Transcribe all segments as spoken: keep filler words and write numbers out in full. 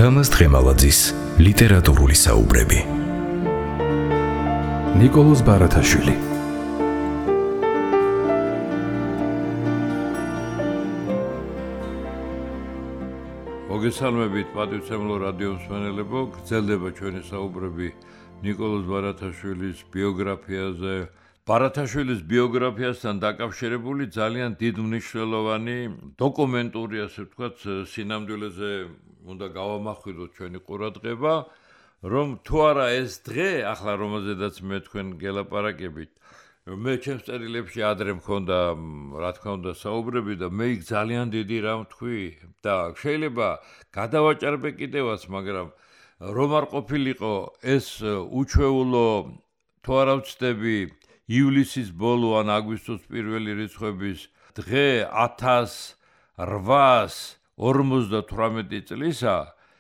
თამაზ დღემალაძის ლიტერატურული საუბრები. ნიკოლოზ ბარათაშვილი. მოგესალმებით პატივცემლო რადიო მსმენელებო, გრძელდება ჩვენი საუბრები ნიკოლოზ ბარათაშვილის ბიოგრაფიაზე. ბარათაშვილის ბიოგრაფიასთან დაკავშირებული ძალიან დიდ მნიშვნელოვანი დოკუმენტური, ასე ვთქვათ, სინამდვილეზე უნდა გავამახვიდოთ ჩვენი ყურადღება, რომ თუ არა ეს დღე, ახლა რომელზედაც მე თქვენ გელაპარაკებით, მე ჩემს წერილებში ადრე მქონდა, რა თქმა უნდა, საუბრები და მე იქ ძალიან დიდი რამ თქვი და შეიძლება გადავაჭარბე კიდევაც, მაგრამ რომ არ ყოფილიყო ეს უჩვეულო, თუ არა ვცდები, ივლისის ბოლო ან აგვისტოს პირველი რიცხვების დღე ათას რვაას ორმოცდათვრამეტი წლისა,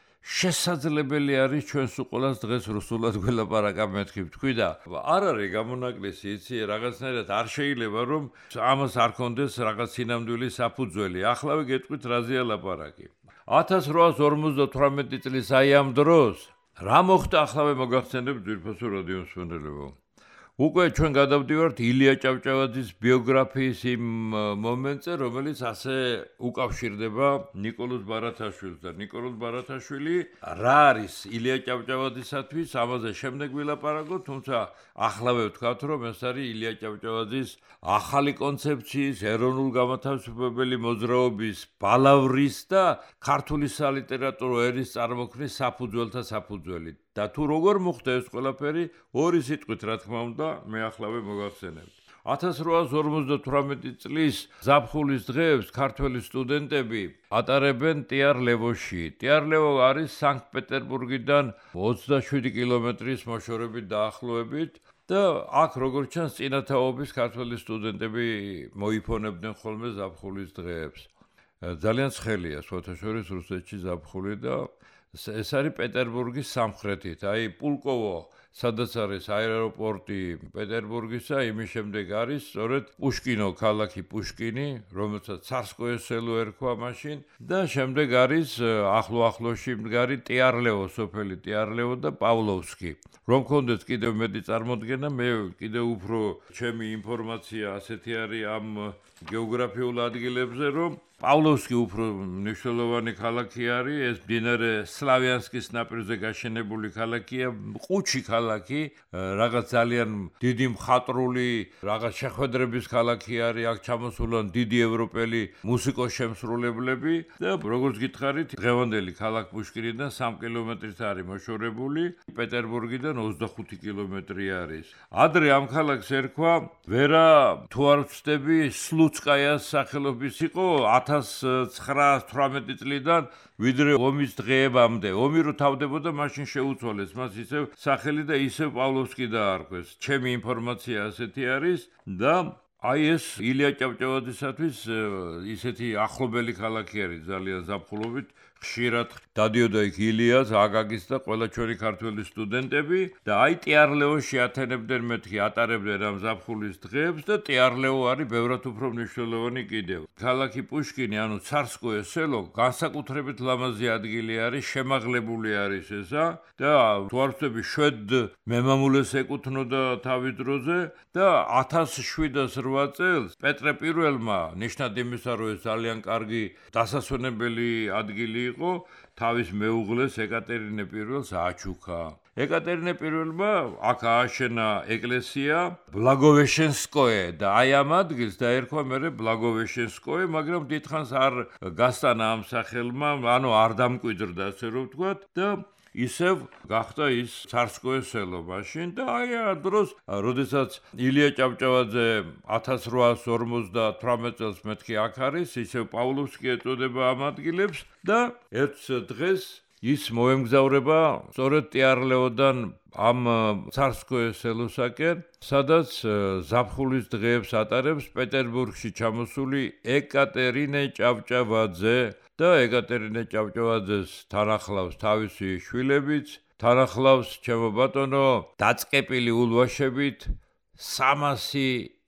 შესაძლებელი არის ჩვენს უყოლას დღეს რუსულად გველაპარაკა მეთქი ვთქვი და არ არის გამონაკლისი, იცი, რაღაცნაირად არ შეიძლება რომ ამას არ კონდეს რაღაც სინამდვილე საფუძველი. ახლავე გეტყვით რაზეა ლაპარაკი. ათას რვაას ორმოცდათვრამეტი წლის აი ამ დროს რა მოხდა, ახლავე მოგახსენებთ ძვირფასო რადიო მსმენელებო. უკვე ჩვენ გადავდივართ ილია ჭავჭავაძის ბიოგრაფიის იმ მომენტზე, რომელიც ასე უკავშირდება ნიკოლოზ ბარათაშვილს და ნიკოლოზ ბარათაშვილი რა არის ილია ჭავჭავაძისათვის, ამაზე შემდეგ ვილაპარაკოთ, თუმცა ახლავე ვთქვათ, რომ ეს არის ილია ჭავჭავაძის ახალი კონცეფციის, ეროვნულ გამათავისუფლებელი მოძრაობის ბალავრის და ქართული სალიტერატურო ერის წარმოქმნის საფუძველთა საფუძველი. და თუ როგორ მოხდა ეს ყველაფერი, ორი სიტყვით რა თქმა უნდა, მე ახლავე მოგახსენებთ. ათას რვაას ორმოცდათვრამეტი წლის ზაფხულის დღეებს ქართველი სტუდენტები ატარებენ ტიარლევოში. ტიარლევო არის სანქტ-პეტერბურგიდან ოცდაშვიდი კილომეტრის მოშორებით დაახლოებით და აქ როგორც ჩანს წინათაობის ქართველი სტუდენტები მოიფონებდნენ ხოლმე ზაფხულის დღეებს. ძალიან ცხელია სხვათა შორის რუსეთში ზაფხული და ეს არის პეტერბურგის სამხრეთით, აი პულკოვო, სადაც არის აეროპორტი პეტერბურგისა, იმის შემდეგ არის სწორედ პუშკინო, ქალაქი პუშკინი, რომელსაც ცარსკოე სელო ერქვა მაშინ და შემდეგ არის ახლო-ახლოში მდგარი ტიარლევო, სოფელი ტიარლევო და პავლოვსკი. რომ გქონდეს კიდევ მეტი წარმოდგენა, მე კიდევ უფრო ჩემი ინფორმაცია ასეთი არის ამ გეოგრაფიულ ადგილებზე, რომ პავლოვსკი უფრო მნიშვნელოვანი ქალაქი არის, ეს მდინარე სლავიანსკის ნაპირზე გაშენებული ქალაქია, ყუჩი ქალაქი, რაღაც ძალიან დიდი მხატვრული, რაღაც შეხვედრების ქალაქი არის, აქ ჩამოსულან დიდი ევროპელი მუსიკოს შემსრულებლები და როგორც გითხარით, დღევანდელი ქალაქ პუშკინიდან სამ კილომეტრით არის მოშორებული, პეტერბურგიდან ოცდახუთი კილომეტრი არის. ადრე ამ ქალაქს ერქვა, ვერა თუ არ ვცდები, სლუცკაიას სახელობის იყო ათას ცხრაას თვრამეტი წლიდან ვიდრე ომის დღეებამდე. ომი რო თავდებოდა, მაშინ შეუცვალეს მას ისევ სახელი და ისევ პავლოვსკი დაარქვეს. ჩემი ინფორმაცია ასეთი არის და აი ეს ილია ჭავჭავაძისათვის ისეთი ახლობელი ქალაქი არის ძალიან ზაფხულობით. ხშირად დადიოდა იქ ილიას, აგაგის და ყველა ჩვენი ქართველი სტუდენტები და აი ტიარლევოში ათენებდნენ მეთქი, ატარებდნენ ამ ზაფხულის დღეებს და ტიარლევო არის ბევრად უფრო მნიშვნელოვანი კიდევ. ქალაქი პუშკინი, ანუ ცარსკოე სელო, განსაკუთრებით ლამაზი ადგილი არის, შემაღლებული არის ესა და თუ არ ვცდები, შვედ მემამულეს ეკუთვნოდა თავის დროზე და ათას შვიდას რვა წელს პეტრე პირველმა, ნიშნად იმისა, რომ ეს ძალიან კარგი დასასვენებელი ადგილი იყო, თავის მეუღლეს ეკატერინე პირველს აჩუქა. ეკატერინე პირველმა აქ ააშენა ეკლესია ბლაგოვეშენსკოე და აი ამ ადგილს დაერქვა მერე ბლაგოვეშენსკოე, მაგრამ დიდხანს არ გასტანა ამ სახელმა, ანუ არ დამკვიდრდა, ასე რომ ვთქვათ და ისევ გახდა ის ცარსკოე სელო მაშინ და აი ამ დროს, როდესაც ილია ჭავჭავაძე ათას რვაას ორმოცდათვრამეტ წელს მეთქი აქ არის, ისევ პავლოვსკი ეწოდება ამ ადგილებს და ერთ დღეს ის მოემგზავრება სწორედ ტიარლევოდან ამ ცარსკოე სელოსაკენ, სადაც ზაფხულის დღეებს ატარებს პეტერბურგში ჩამოსული ეკატერინე ჭავჭავაძე და ეკატერინე ჭავჭავაძეს თან ახლავს თავისი შვილებიც, თან ახლავს ჩემო ბატონო დაწყებილი ულვაშებით სამასი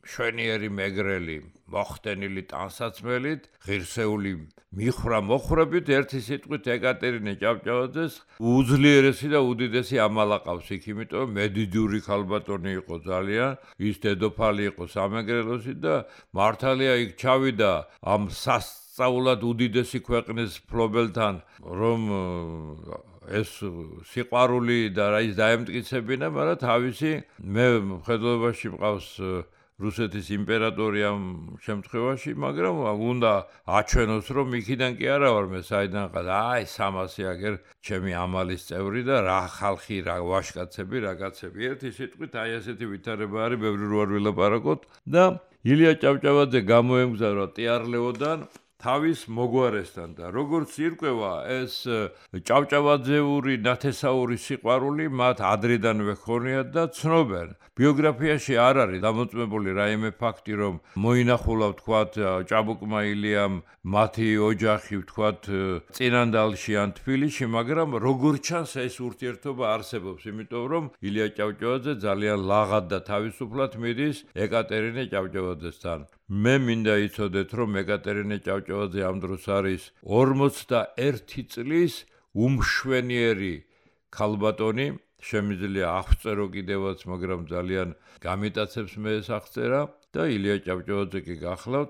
შვენიერი მეგრელი, მოხდენილი ტანსაცმელით, ღირსეული მიხრა მოხრებით ერთი სიტყვით ეკატერინე ჭავჭავაძეს უძლიერესი და უდიდესი ამალა ყავს იქ, იმიტომ მედიდური ქალბატონი იყო ძალიან, ის დედოფალი იყო სამეგრელოსი და მართალია იქ ჩავიდა ამ სასწაულად უდიდესი ქვეყნის ფლობელთან, რომ ეს სიყვარული და რა ის დაემტკიცებინა, მაგრამ თავისი მე მხედველობაში მყავს რუსეთის იმპერატორი ამ შემთხვევაში, მაგრამ უნდა აჩვენოს, რომ იქიდან კი არა ვარ მე საიდან ყავს, აი სამასი აგერ ჩემი ამალის წევრი და რა ხალხი, რა ვაშკაცები, რა კაცები. ერთი სიტყვით აი ასეთი ვითარება არის, ბევრი რო არ ვილაპარაკოთ და ილია ჭავჭავაძე გამოემგზავრა ტიარლეოდან თავის მოგვარესთან და როგორც ირკვევა ეს ჭავჭავაძეური ნათესაური სიყვარული მათ ადრიდანვე ჰქონიათ და ცნობენ. ბიოგრაფიაში არ არის დამოწმებული რაიმე ფაქტი, რომ მოინახულა ვთქვათ ჭაბუკმა ილიამ მათი ოჯახი ვთქვათ წინანდალში ან თბილისში, მაგრამ როგორც ჩანს ეს ურთიერთობა არსებობს, იმიტომ რომ ილია ჭავჭავაძე ძალიან ლაღად და თავისუფლად მიდის ეკატერინე ჭავჭავაძესთან. მე მინდა იცოდეთ, რომ ეკატერინე ჭავჭავაძე ამ დროს არის ორმოცდაერთი წლის უმშვენიერი ქალბატონი, შემიძლია აღწერო კიდევაც, მაგრამ ძალიან გამიტაცებს მე ეს აღწერა და ილია ჭავჭავაძე კი გახლავთ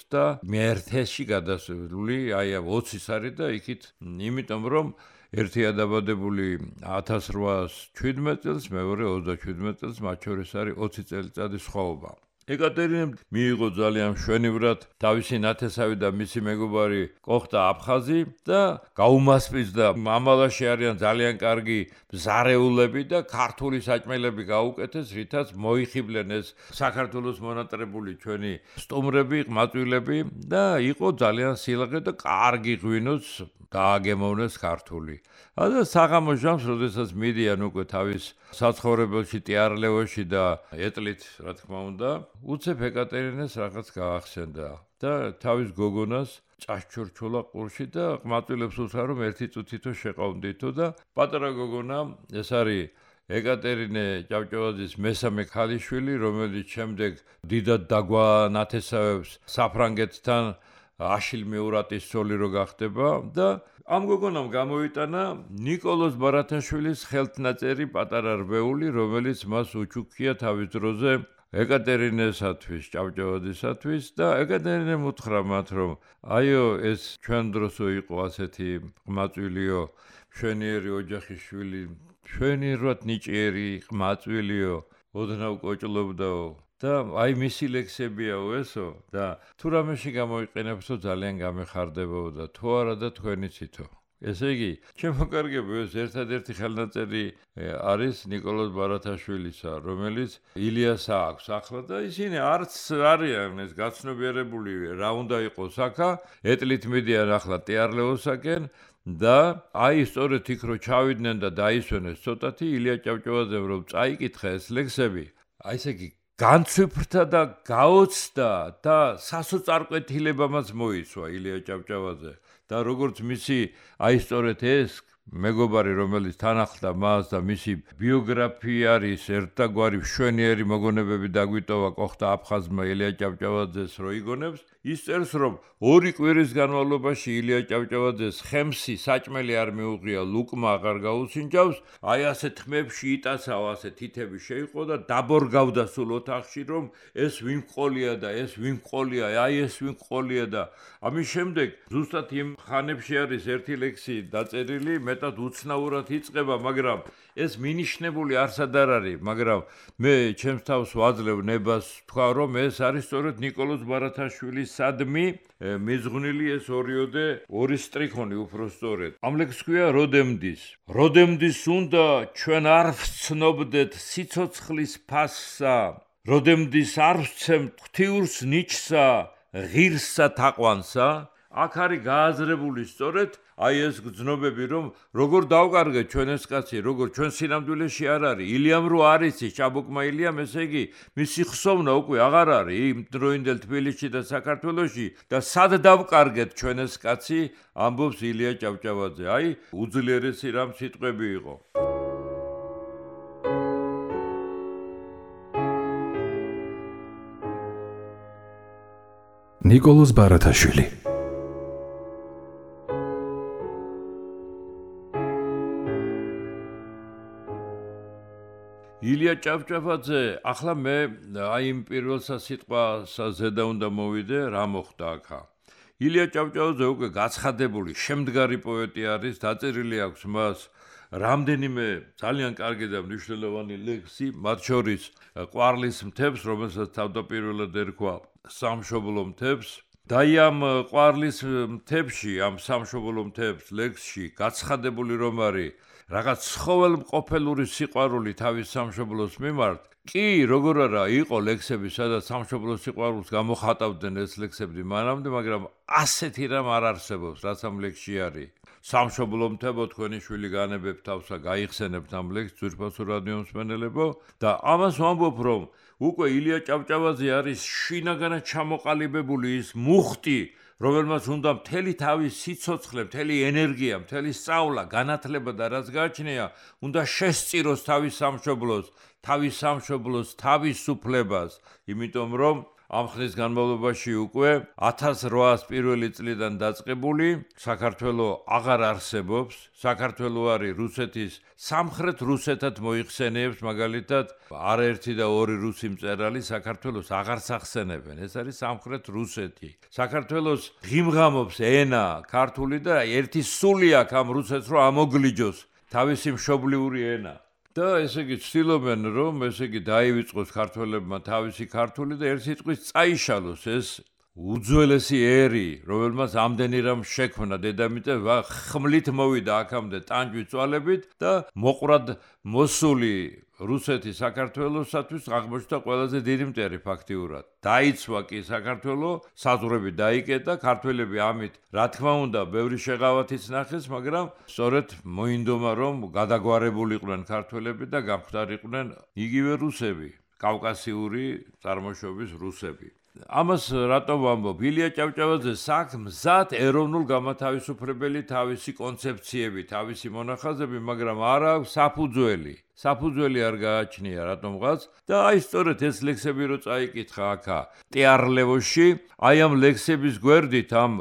ოცდაერთში გადასული, აი ამ ოცის არის და იქით, იმიტომ რომ ერთი ადაბადებული ათას რვაას შვიდმეტ წელს, მეორე ოცდაშვიდმეტ წელს, მათ შორის არის ოცი წელიწადის სხვაობა. ეკატერინემ მიიღო ძალიან მშვენივრად თავისი ნათესავი და მისი მეგობარი კოხტა აფხაზი და გაუმასპინძდა ამალაში არიან ძალიან კარგი მზარეულები და ქართული საჭმელები გაუკეთეს, რითაც მოიხიბლენ ეს საქართველოს მონატრებული ჩვენი სტუმრები, ყმაწვილები და იყო ძალიან სილაღე და კარგი ღვინოც დააგემოვნეს ქართული. და საღამო ჟამს, როდესაც მიდიან უკვე თავის საცხოვრებელში ტიარლეოში და ეტლით, რა თქმა უნდა, უცებ ეკატერინეს რაღაც გაახსენდა და თავის გოგონას ჭაშჩურჩულა ყურში და ყმაწვილებს უთხრა, რომ ერთი წუთითო შეყავდითო და პატარა გოგონა ეს არის ეკატერინე ჭავჭავაძის მესამე ქალიშვილი, რომელიც შემდეგ დიდად დაგვანათესავებს საფრანგეთთან აშილ მეურატის ცოლი რო გახდება და ამ გოგონამ გამოიტანა ნიკოლოზ ბარათაშვილის ხელთნაწერი პატარა რბეული, რომელიც მას უჩუქია თავის დროზე ეკატერინესათვის, ჭავჭავაძისათვის და ეკატერინემ უთხრა მათ, რომ აიო ეს ჩვენ დროსო იყო ასეთი ყმაწვილიო, მშვენიერი ოჯახის შვილი, მშვენიერად ნიჭიერი ყმაწვილიო, ოდნავ კოჭლობდაო და აი მისი ლექსებიაო ესო და თუ რამეში გამოიყენებსო ძალიან გამეხარდებაო და თუ არა და თქვენიცითო. ესე იგი, ჩემო კარგებო, ეს ერთადერთი ხელნაწერი არის ნიკოლოზ ბარათაშვილისა, რომელიც ილიას აქვს ახლა და ისინი არც არიან ეს გაცნობიერებული რა უნდა იყოს აქა, ეტლით მიდიან ახლა ტიარლეოსაკენ და აი სწორედ იქ რო ჩავიდნენ და დაისვენეს ცოტათი ილია ჭავჭავაძემ რომ წაიკითხა ეს ლექსები, აი ესე იგი განცვიფრთა და გაოცდა და სასოწარკვეთილებამაც მოიცვა ილია ჭავჭავაძე და როგორც მისი აი სწორედ ეს მეგობარი, რომელიც თან ახლდა მას და მისი ბიოგრაფია არის ერთგვარი მშვენიერი მოგონებები დაგვიტოვა კოხტა აფხაზმა ილია ჭავჭავაძეს რო იგონებს, ის წერს, რომ ორი კვირის განმავლობაში ილია ჭავჭავაძეს ხემსი საჭმელი არ მიუღია, ლუკმა აღარ გაუსინჯავს, აი ასეთ ხმებში იტაცაო, ასეთ თითები შეიყო და დაბორგავდა სულ ოთახში, რომ ეს ვინ ყოლია და ეს ვინ ყოლია, აი ეს ვინ ყოლია და ამის შემდეგ ზუსტად იმ ხანებში არის ერთი ლექსი დაწერილი, მეტად უცნაურად იწყება, მაგრამ ეს მინიშნებული არსად არ არის, მაგრამ მე ჩემს თავს ვაძლევ ნებას თქვა, რომ ეს არის სწორედ ნიკოლოზ ბარათაშვილის სადმი მიზღვნილი ეს ორიოდე ორი სტრიქონი უფრო სწორედ. ამ ლექსს ქვია როდემდის. როდემდის უნდა ჩვენ არ ვცნობდეთ სიცოცხლის ფასსა, როდემდის არ ვცემთ ღვთიურს ნიჩსა, ღირსსა თაყვანსა. აქ არის გააზრებული სწორედ აი ეს გრძნობები, რომ როგორ დავკარგეთ ჩვენ ეს კაცი, როგორ ჩვენ სინამდვილეში არ არის. ილიამ რო არის ჭაბუკმა ილიამ, ესე იგი მისი ხსოვნა უკვე აღარ არის იმ დროინდელ თბილისში და საქართველოში და სად დავკარგეთ ჩვენ ეს კაცი, ამბობს ილია ჭავჭავაძე. აი უძლიერესი რამ სიტყვები იყო. ნიკოლოზ ბარათაშვილი. ილია ჭავჭავაძე, ახლა მე აი იმ პირველ სასიტყვას ზედა უნდა მოვიდე, რა მოხდა აქა. ილია ჭავჭავაძე უკვე გაცხადებული შემდგარი პოეტი არის, დაწერილი აქვს მას რამდენიმე ძალიან კარგი და მნიშვნელოვანი ლექსი, მათ შორის ყვარლის მთებს, რომელსაც თავდაპირველად ერქვა სამშობლო მთებს. და ამ ყვარლის მთებში, ამ სამშობლო მთებს ლექსში გაცხადებული რომ არის რაღაც ცხოველმყოფელური სიყვარული თავის სამშობლოს მიმართ, კი, როგორ არა, იყო ლექსები, სადაც სამშობლოს სიყვარულს გამოხატავდნენ ეს ლექსები მანამდე, მაგრამ ასეთი რამ არ არსებობს, რაც ამ ლექსში არის. სამშობლო მთებო, თქვენი შვილი განებებ თავსა, გაიხსენებთ ამ ლექსს, ძვირფასო რადიო მსმენელებო, და ამას ვამბობ, რომ უკვე ილია ჭავჭავაძე არის შინაგანად ჩამოყალიბებული ის მუხტი, რომელმაც უნდა მთელი თავის სიცოცხლე, მთელი ენერგია, მთელი სწავლა, განათლება და რაც გააჩნია, უნდა შესწიროს თავის სამშობლოს, თავის სამშობლოს თავისუფლებას, იმიტომ რომ ამ ხნის განმავლობაში უკვე ათას რვაას პირველი წლიდან დაწყებული საქართველო აღარ არსებობს, საქართველო არის რუსეთის სამხრეთ რუსეთად მოიხსენიებს, მაგალითად არაერთი და ორი რუსი მწერალი საქართველოს აღარ სახსენებენ, ეს არის სამხრეთ რუსეთი. საქართველოს ღიმღამობს ენა ქართული და ერთი სული აქვს ამ რუსეთს რომ ამოგლიჯოს თავისი მშობლიური ენა. და ესე იგი ცდილობენ რომ ესე იგი დაივიწყოს ქართველებმა თავისი ქართული და ერთ სიტყვით წაიშალოს ეს უძველესი ერი, რომელმაც ამდენი რამ შექმნა დედამიწა, ხმლით მოვიდა აქამდე ტანჯვით წვალებით და მოყვრად მოსული რუსეთი საქართველოსათვის აღმოჩნდა ყველაზე დიდი მტერი ფაქტიურად. დაიცვა კი საქართველო, საზღვრები დაიკეტა, ქართველები ამით, რა თქმა უნდა, ბევრი შეღავათიც ნახეს, მაგრამ სწორედ მოინდომა რომ გადაგვარებულიყვნენ ქართველები და გამხდარიყვნენ იგივე რუსები, კავკასიური წარმოშობის რუსები. ამას რატომ ვამბობ? ილია ჭავჭავაძე საქმ მზად ეროვნულ გამათავისუფლებელი თავისი კონცეფციები, თავისი მონახაზები, მაგრამ არ აქვს საფუძველი. საფუძველი არ გააჩნია რატომღაც და აი სწორედ ეს ლექსები რო წაიკითხა აქა ტეარლევოში, აი ამ ლექსების გვერდით ამ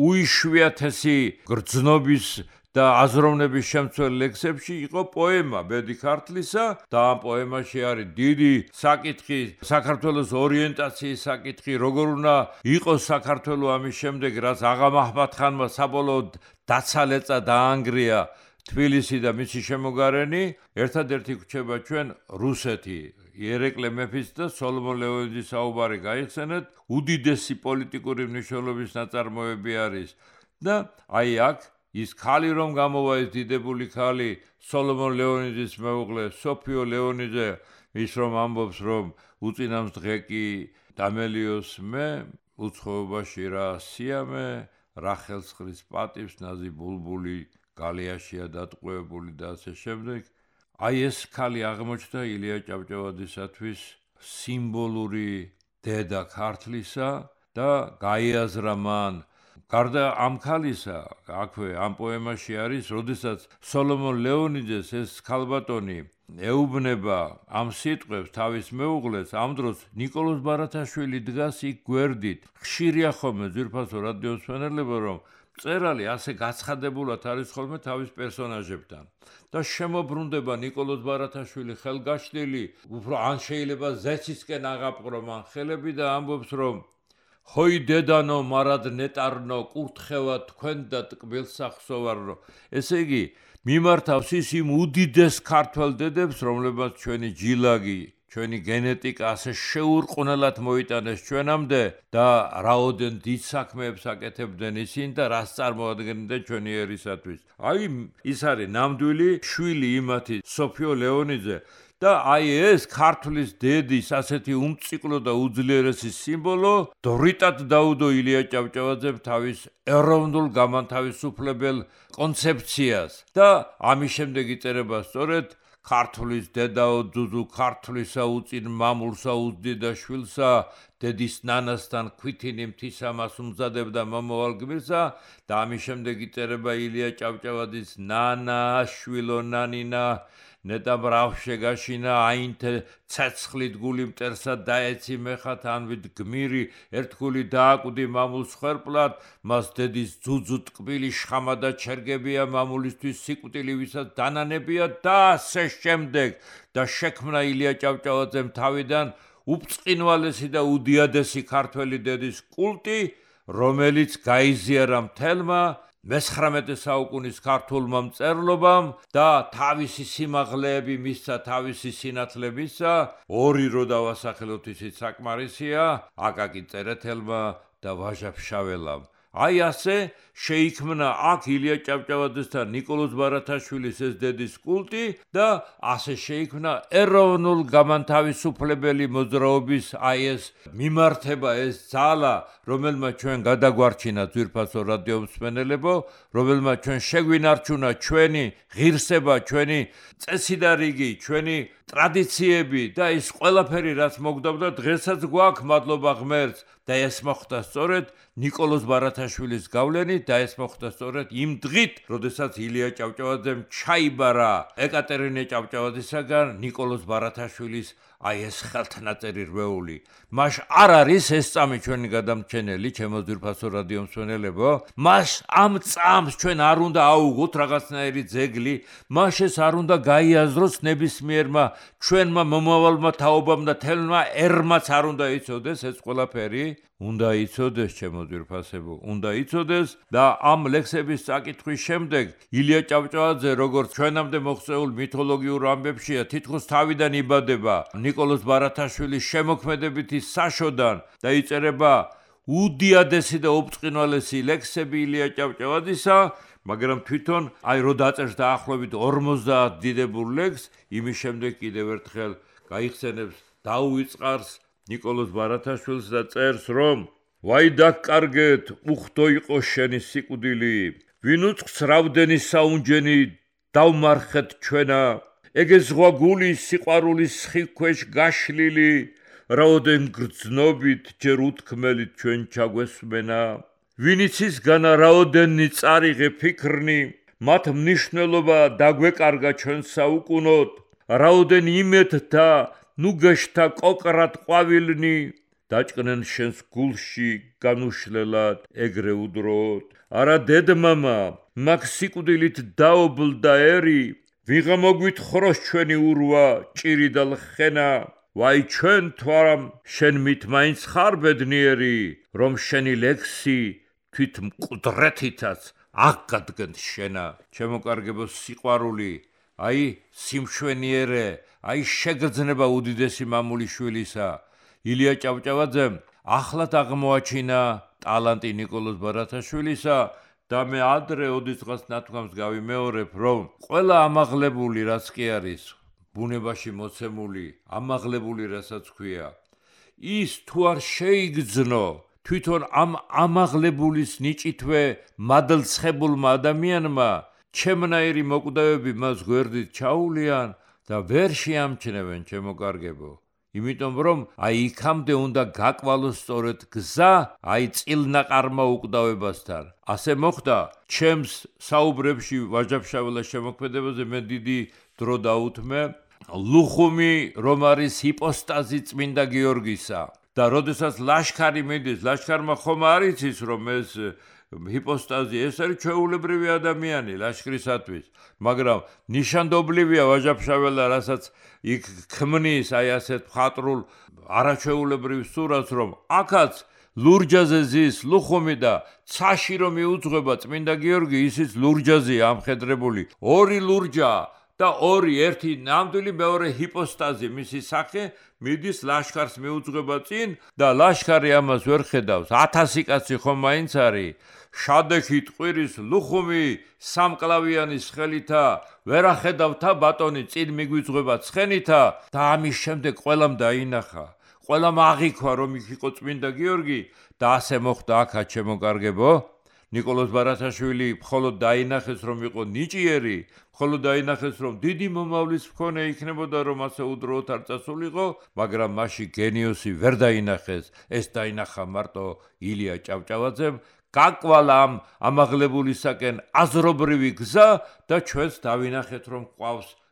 უიშვიათესი გრძნობის და აზროვნების შემცველ ლექსებში იყო პოემა ბედი ქართლისა და ამ პოემაში არის დიდი საკითხი, საქართველოს ორიენტაციის საკითხი, როგორ უნდა იყოს საქართველო ამის შემდეგ, რაც აღა მაჰმად-ხანმა საბოლოოდ დაცალეწა დაანგრია თბილისი და მისი შემოგარენი, ერთადერთი გვჩება ჩვენ რუსეთი. იერეკლე მეფის და სოლომონ ლეონიძის საუბარი გაიხსენეთ, უდიდესი პოლიტიკური მნიშვნელობის ნაწარმოები არის და აი აქ ის ხალი რომ გამოვა ეს დიდებული ხალი სოლომონ ლეონიძის მეუღლე სოფიო ლეონიძე, ის რომ ამბობს რომ უწინავს დღე კი დამელიოს მე, უცხოობაში რა სიამე, რა ხელსხრის პატივს, ნაზი ბულბული გალიაშია დატყვევებული და ასე შემდეგ. აი ეს ხალი აღმოჩნდა ილია ჭავჭავაძისათვის სიმბოლური დედა ქართლისა და გაიაზრა მან გარდა ამ ხალისა, აქვე ამ პოემაში არის, როდესაც სოლომონ ლეონიძეს ეს ქალბატონი ეუბნება ამ სიტყვებს თავის მეუღლეს, ამ დროს ნიკოლოზ ბარათაშვილი დგას იქ გვერდით. ხშირია ხოლმე ძვირფასო რადიო მსმენელებო, რომ მწერალი ასე გაცხადებულად არის ხოლმე თავის პერსონაჟებთან და შემოbrunდება ნიკოლოზ ბარათაშვილი ხელგაშლილი, უფრო ან შეიძლება ზეცისკენ აღაპყრო მან ხელები და ამბობს რომ ჰოი დედანო მარად ნეტარნო კურთხევა თქვენ და ტკბილსახსოვარნო. ესე იგი მიმართავს ის იმ უდიდეს ქართველ დედებს, რომლებსაც ჩვენი ჯილაგი, ჩვენი გენეტიკა ასე შეურყვნელად მოიტანეს ჩვენამდე და რაოდენ დიდ საქმეებს აკეთებდნენ ისინი და რას წარმოადგენდნენ ჩვენი ერისათვის. აი ის არის ნამდვილი შვილი იმათი სოფიო ლეონიძე და აი ეს ქართლის დედის ასეთი უმციკლო და უძლიერესი სიმბოლო დრიტად დაუდო ილია ჭავჭავაძემ თავის ეროვნულ გამათავისუფლებელ კონცეფციას და ამის შემდეგ იწერება სწორედ ქართლის დედაო ძუძუ ქართლისა უწინ მამულსა უძდიდა შვილსა დედის ნანასთან ქვითინი მთისამას უმზადებდა მომავალ გმირსა და ამის შემდეგ იწერება ილია ჭავჭავაძის ნანა შვილო ნანინა ნეტა მრავშე გაშინა აინთე ცეცხლით გული მტერსა დაეცი მეხათ ანვით გმირი ერთგული დააკვდი მამულს ხერპლად მას დედის ძუძუ ტკბილი შხამა და ჩერგებია მამულისთვის სიკვდილი ვისაც დანანებია და ასე შემდეგ და შექმნა ილია ჭავჭავაძემ თავიდან უბწყინვალესი და უდიადესი ქართველი დედის კულტი რომელიც გაიზიარა მთელმა მესხრამეტე საუკუნის ქართულმა მწერლობამ და თავისი სიმაღლეები მისცა თავისი სინათლებისა ორი რო დავასახელოთ ისიც საკმარისია აკაკი წერეთელმა და ვაჟა-ფშაველამ აი ასე შეიქმნა აქ ილია ჭავჭავაძეს და ნიკოლოზ ბარათაშვილის ეს დედის კულტი და ასე შეიქმნა ეროვნულ გამანთავისუფლებელი მოძრაობის აი ეს მიმართება ეს ძალა რომელმაც ჩვენ გადაგვარჩინა ძვირფასო რადიომსმენელებო რომელმაც ჩვენ შეგვინარჩუნა ჩვენი ღირსება ჩვენი წესი და რიგი ჩვენი ტრადიციები და ის ყველაფერი რაც მოგდავდა დღესაც გვაქვს მადლობა ღმერთს და ეს მოხდა სწორედ ნიკოლოზ ბარათაშვილის გავლენით და ეს მოხდა სწორედ იმ დღით, როდესაც ილია ჭავჭავაძემ ჩაიბარა ეკატერინე ჭავჭავაძისაგან ნიკოლოზ ბარათაშვილის აი ეს ხელთნაწერი რვეული. მას არ არის ეს წამი ჩვენი გადამრჩენელი, ჩემო ძვირფასო რადიომსმენელებო, მას ამ წამს ჩვენ არ უნდა აუღოთ რაღაცნაირი ძეგლი, მას ეს არ უნდა გაიაზროს ნებისმიერმა ჩვენმა მომავალმა თაობამ და თელმა ერმაც არ უნდა იცოდეს ეს ყველაფერი. უნდა იცოდეს ჩემო ძვირფასებო, უნდა იცოდეს და ამ ლექსების წაკითხვის შემდეგ ილია ჭავჭავაძე როგორც ჩვენამდე მოღწეულ მითოლოგიურ ამბებშია თითქოს თავიდან იბადება ნიკოლოზ ბარათაშვილის შემოქმედებითი საშოდან და იწერება უდიადესი და უბწყინვალესი ლექსები ილია ჭავჭავაძისა, მაგრამ თვითონ აი რო დაწერს დაახლოებით ორმოცდაათ დიდებულ ლექსს, იმის შემდეგ კიდევ ერთხელ გაიხსენებს დაუვიწყარს ნიკოლოზ ბარათაშვილს და წერს რომ ვაი დაკარგეთ უხდო იყო შენი სიკვდილი ვინ უწყს რავდენი საუნჯენი დავმარხეთ ჩვენა ეგე ზღვა გული სიყვარულის ხიქვეშ გაშლილი რაოდენ გრძნობით ჯერ უთქმელით ჩვენ ჩაგვესმენა ვინიცის განა რაოდენი წარიღე ფიქრნი მათ მნიშვნელობა დაგვეკარგა ჩვენ საუკუნოდ რაოდენ იმედთა ნუ გეშთა კოკრად ყვავილნი დაჭკნენ შენს გულში განუშლელად ეგრე უდროთ არა დედმამა მაგ სიკვდილით დაობლდა ერი ვიღა მოგვითხროს ჩვენი ურვა ჭირი და ლხენა ვაი ჩვენ თვარამ შენ მით მაინც ხარ ბედნიერი რომ შენი ლექსი თვით მკვდრეთითაც აღგადგენთ შენა ჩემოკარგებო სიყვარული აი სიმშვენიერე აი შეგრძნება უდიდესი მამულიშვილისა ილია ჭავჭავაძემ ახლად აღმოაჩინა ტალანტი ნიკოლოზ ბარათაშვილისა და მე ადრე ოდესღაც ნათქვამს გავიმეორებ რომ ყველა ამაღლებული რაც კი არის ბუნებაში მოცემული ამაღლებული რასაც ქვია ის თუ არ შეიგრძნო თვითონ ამ ამაღლებულის ნიჭითვე მადლცხებულმა ადამიანმა ჩემნაირი მოკვდავები მას გვერდით ჩაულიან და ვერ შეამჩნევენ ჩემოკარგებო იმიტომ რომ აი იქამდე უნდა გაკვალოს სწორედ გზა აი წილნაყარმა უკვდავებასთან ასე მოხდა ჩემს საუბრებში ვაჟა-ფშაველას შემოქმედებაზე მე დიდი დრო დაუთმე ლუხუმი რომ არის ჰიპოსტაზი წმინდა გიორგისა და როდესაც ლაშქარი მიდის ლაშქარმა ხომ არ იცის რომ ეს ჰიპოსტაზი ეს არის ჩვეულებრივი ადამიანი ლაშქრისათვის მაგრამ ნიშანდობლივია ვაჟა-ფშაველა რასაც იქ ქმნის აი ასეთ მხატვრულ არაჩვეულებრივ სურათს რომ აქაც ლურჯაზე ზის ლუხუმი და ცაში რომ მიუძღვება წმინდა გიორგი ისიც ლურჯაზია ამხედრებული ორი ლურჯა და ორი ერთი ნამდვილი მეორე ჰიპოსტაზი მისი სახე მიდის ლაშქარს მიუძღვება წინ და ლაშქარი ამას ვერ ხედავს ათასი კაცი ხომ მაინც არის შადექით ყვირის ლუხუმი სამკლავიანის ხელითა ვერ ახედავთა ბატონი წინ მიგვიძღვება ცხენითა და ამის შემდეგ ყველამ დაინახა ყველამ აღიქვა რომ იქ იყო წმინდა გიორგი და ასე მოხდა აქაც შემოკარგებო ნიკოლოზ ბარათაშვილი მხოლოდ დაინახეს რომ იყო ნიჭიერი მხოლოდ დაინახეს რომ დიდი მომავლის მქონე იქნებოდა რომ ასე უდროოდ არ წასულიყო მაგრამ მასში გენიოსი ვერ დაინახეს ეს დაინახა მარტო ილია ჭავჭავაძემ გაკვალა ამ ამაღლებულისაკენ აზრობრივი გზა და ჩვენს დავინახეთ რომ ყავს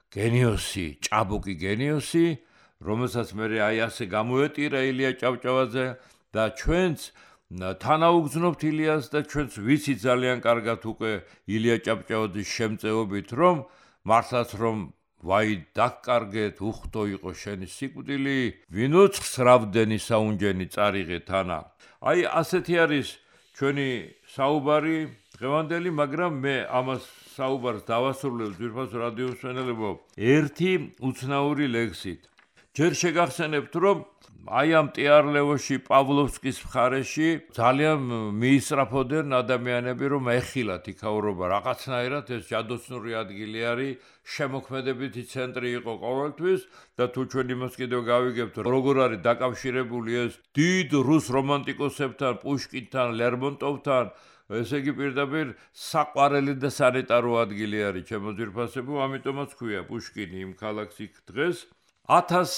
გენიოსი, ჭაბუკი გენიოსი, რომელსაც მე აი ასე გამოეტირა ილია ჭავჭავაძე და ჩვენც თანაუგზნობთ ილიას და ჩვენც ვიცი ძალიან კარგად უკვე ილია ჭავჭავაძის შემწეობით რომ მართლაც რომ ვაი დაკარგეთ უხდო იყო შენი სიკვდილი ვინ უცხს რავდენი საუნჯენი წარიღე თანა აი ასეთი არის ჩვენი საუბარი დღევანდელი მაგრამ მე ამას საუბარს დავასრულებ ძვირფას რადიო მსმენელებო ერთი უცნაური ლექსით ჯერ შეგახსენებთ რომ აი ამ ტიარლევოში პავლოვსკის მხარეში ძალიან მიისწრაფოდნენ ადამიანები რომ ეხილათ იქაურობა რაღაცნაირად ეს ჯადოსნური ადგილი არის შემოქმედებითი ცენტრი იყო ყოველთვის და თუ ჩვენ იმას კიდევ გავიგებთ როგორ არის დაკავშირებული ეს დიდ რუს რომანტიკოსებთან პუშკინთან ლერმონტოვთან ესე იგი პირდაპირ საყვარელი და სანიტარო ადგილი არის ჩემო ძვირფასებო ამიტომაც ქვია პუშკინი იმ ქალაქს იქ დღეს ათას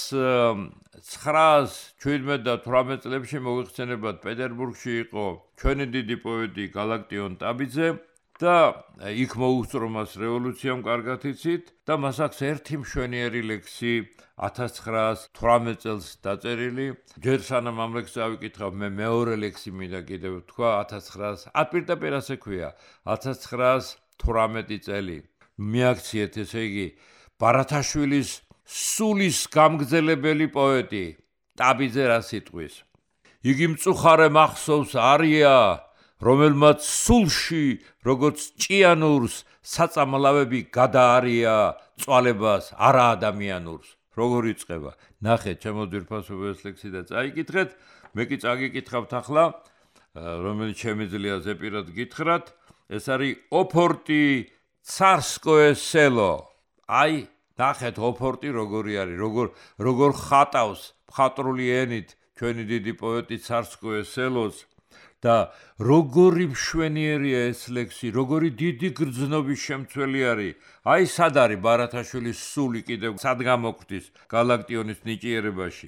ცხრაას შვიდმეტ წლებში მოიხსენებათ პეტერბურგში იყო ჩვენი დიდი პოეტი გალაქტიონ ტაბიძე და იქ მოუსწრო მას რევოლუციამ კარგად იცით და მას აქვს ერთი მშვენიერი ლექსი ათას ცხრაას თვრამეტ წელს დაწერილი ჯერ სანამ ამ ლექსს ავიკითხავ მე მეორე ლექსი მინდა კიდევ თქვა ათას ცხრაას პირდაპირ ასე ქვია ათას ცხრაას თვრამეტი წელი მიაქციეთ ესე იგი ბარათაშვილის სულის გამგზელებელი პოეტი ტაბიძე რა სიტყვის იგი მწუხარე მახსოვს არია რომელმაც სულში როგორც ჭიანურს საწამლავები გადაარია წვალებას არა ადამიანურს როგორ იწყება ნახეთ ჩემო ძვირფასობო ეს ლექსი და წაიკითხეთ მე კი წაგიკითხავთ ახლა რომელიც შემიძლია ზეპირად გითხრათ ეს არის ოფორტი ცარსკოე სელო აი ნახეთ ოფორტი როგორი არის როგორ როგორ ხატავს მხატვრული ენით ჩვენი დიდი პოეტი ცარსკოე სელოს და როგორი მშვენიერია ეს ლექსი როგორი დიდი გრძნობის შემცველი არის აი სად არის ბარათაშვილის სული კიდევ სად გამოკვდის გალაქტიონის ნიჭიერებაში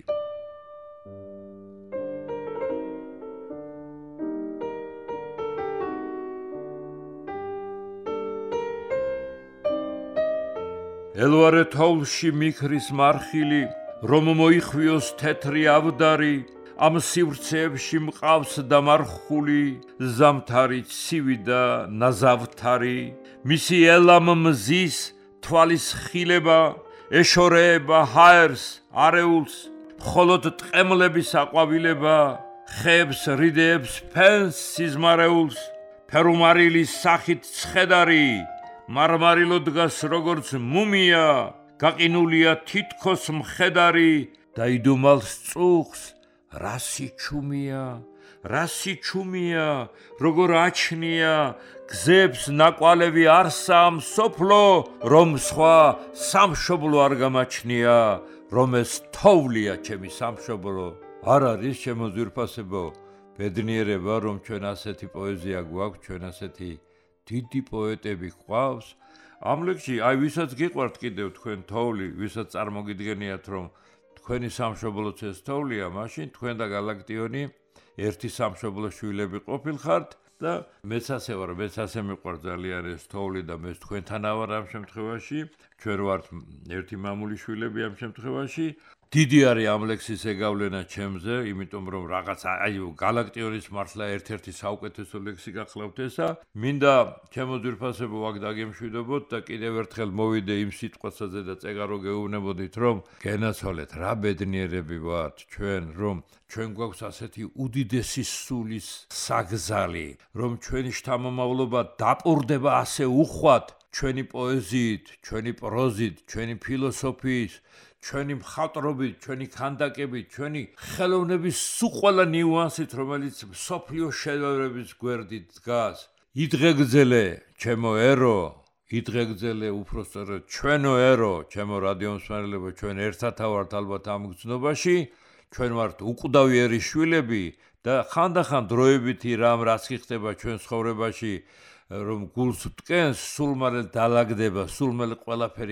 ელვარე თოვლში მიქრის მარხილი რომ მოიხვიოს თეთრი ავდარი ამ სივრცეებში მყავს დამარხული ზამთარი ცივი და ნაზავთარი მისი ელამ მზის თვალის ხილება ეშორეება ჰაერს არეულს მხოლოდ ტყემლების აყვავილება ხეებს რიდეებს ფენს სიზმარეულს ფერუმარილის სახით ცხედარი მარმარილო დგას როგორც მუმია გაყინულია თითქოს მხედარი და იდუმალს წუხს რასი ჩუმია რასი ჩუმია როგორ აჩნია გზებს ნაკვალევი არსამ სოფლო რომ სხვა სამშობლო არ გამაჩნია რომ ეს თოვლია ჩემი სამშობლო არ არის ჩემო ძვირფასებო ბედნიერება რომ ჩვენ ასეთი პოეზია გვაქვს ჩვენ ასეთი დიდი პოეტები გვყავს ამ ლექსში აი ვისაც გიყვართ კიდევ თქვენ თოვლი ვისაც წარმოგიდგენიათ რომ თქვენი სამშობლოც ეს თოვლია მაშინ თქვენ და გალაქტიონი ერთი სამშობლო შვილები ყოფილხართ და მეც ასე ვარ მეც ასე მიყვარს ძალიან ეს თოვლი და მე თქვენთან ვარ ამ შემთხვევაში ჩვენ ვართ ერთი მამული შვილები ამ შემთხვევაში დიდი არის ამ ლექსის ეგავლენა ჩემზე იმიტომ რომ რაღაც აი გალაქტიონის მართლა ერთ-ერთი საუკეთესო ლექსი გახლავთ ესა მინდა ჩემო ძვირფასებო აქ დაგემშვიდობოთ და კიდევ ერთხელ მოვიდე იმ სიტყვასაზე და წეგარო გეუბნებოდით რომ გენაცვალეთ რა ბედნიერები ვართ ჩვენ რომ ჩვენ გვაქვს ასეთი უდიდესი სულის საგზალი რომ ჩვენი შთამომავლობა დაპურდება ასე უხვად ჩვენი პოეზიით ჩვენი პროზით ჩვენი ფილოსოფიით ჩვენი მხატვრობით, ჩვენი ქანდაკებით, ჩვენი ხელოვნების სულ ნიუანსით, რომელიც სოფლიო შედევრების გვერდით დგას. იდღეგძელე, ჩემო ერო, იდღეგძელე უпроსტად ჩვენო ერო, ჩემო რადიო მსმენელებო, ჩვენ ერთად ვართ ალბათ ამ გზნობაში, ჩვენ ვართ უკვდავიერი შვილები და ხანდახან დროებითი რამ რაც ხდება ჩვენ ცხოვრებაში, რომ გულს ვტკენს, სულ მალე დალაგდება, სულ მალე ყველაფერი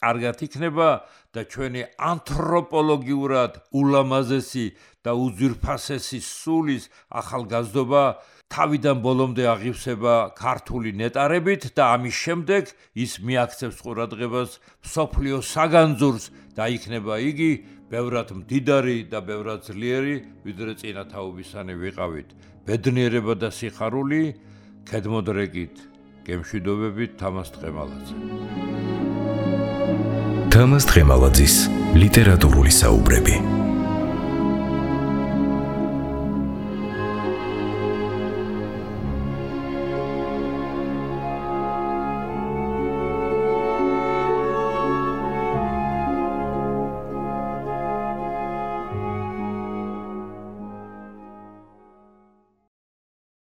კარგად იქნება და ჩვენი ანთროპოლოგიურად ულამაზესი და უძვირფასესი სულის ახალგაზრდობა თავიდან ბოლომდე აღივსება ქართული ნეტარებით და ამის შემდეგ ის მიაქცევს ყურადღებას მსოფლიო საგანძურს და იქნება იგი ბევრად მდიდარი და ბევრად ძლიერი, ვიდრე წინა თაობისანი ვიყავით. ბედნიერება და სიხარული, ქედმოდრეკით, გემშვიდობებით თამაზ ტყემალაძე. თამაზ ტყემალაძის ლიტერატურული საუბრები.